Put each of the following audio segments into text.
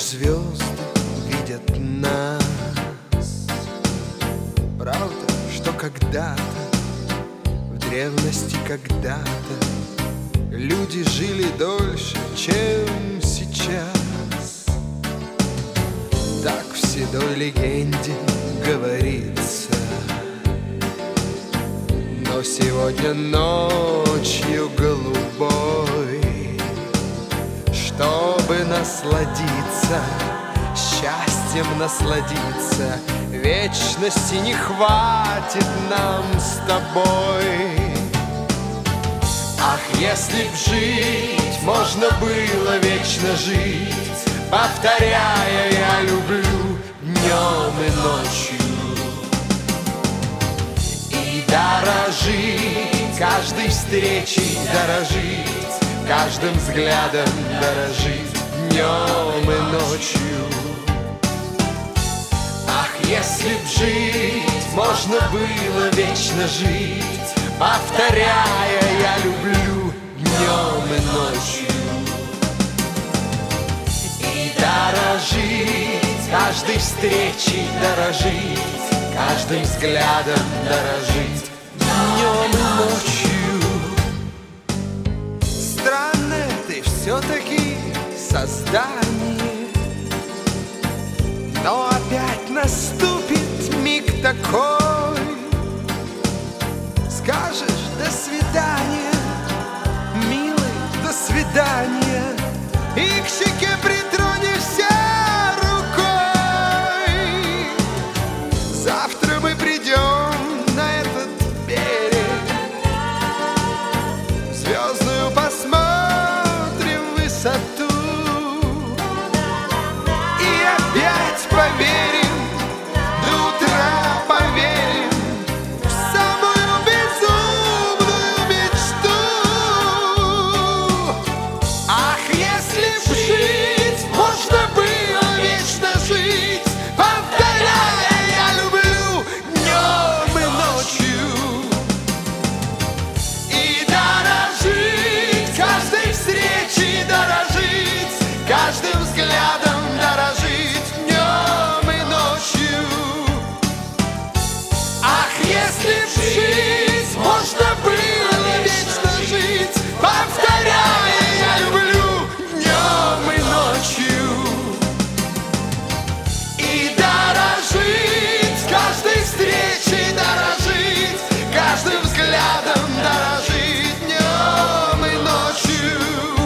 звезды видят нас. Правда, что когда-то, в древности когда-то, люди жили дольше, чем сейчас. Так в седой легенде говорится. Но сегодня ночью голубой, чтобы насладиться, счастьем насладиться, вечности не хватит нам с тобой. Ах, если б жить можно было вечно жить, повторяя «я люблю» днем и ночью. И дорожить каждой встречей, дорожить каждым взглядом, дорожить днем и ночью. Ах, если б жить можно было вечно жить, повторяя «я люблю» днем и ночью. И дорожить каждой встречей, дорожить каждым взглядом, дорожить днем и ночью. Странное ты все-таки создание, но опять наступит миг такой. Скажешь «до свидания», милый, до свидания, и к щеке притронешься рукой. Завтра мы придем на этот берег, звездную посмотрим высоту и опять поверим, до утра поверим в самую безумную мечту. Ах, если б жить можно было вечно жить, повторяя «я люблю» днем и ночью. И дорожить каждой встречей, дорожить каждым взглядом, дорожить днем и ночью. Ах, если б жить можно было вечно жить, повторяя «я люблю» днем и ночью. И дорожить каждой встречей, дорожить каждым взглядом, дорожить днем и ночью.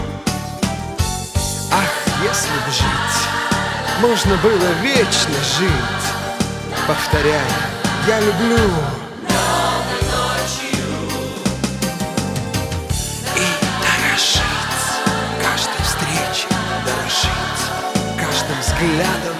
Ах, если б жить можно было вечно жить, повторяя «я люблю» и дорожить каждой встречей, дорожить каждым взглядом,